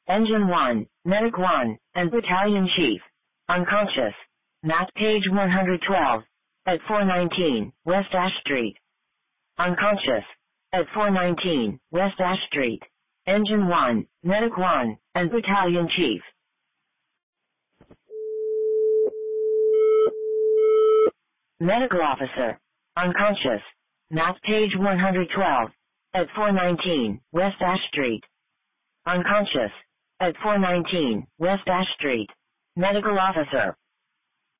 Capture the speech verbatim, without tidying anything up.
Engine one, Medic one, and Battalion Chief. Unconscious. Map page one hundred twelve. At four nineteen, West Ash Street. Unconscious. At four nineteen, West Ash Street. Engine one, Medic one, and Battalion Chief. Medical Officer. Unconscious. Map page one hundred twelve. At four nineteen, West Ash Street. Unconscious. At four nineteen, West Ash Street. Medical Officer.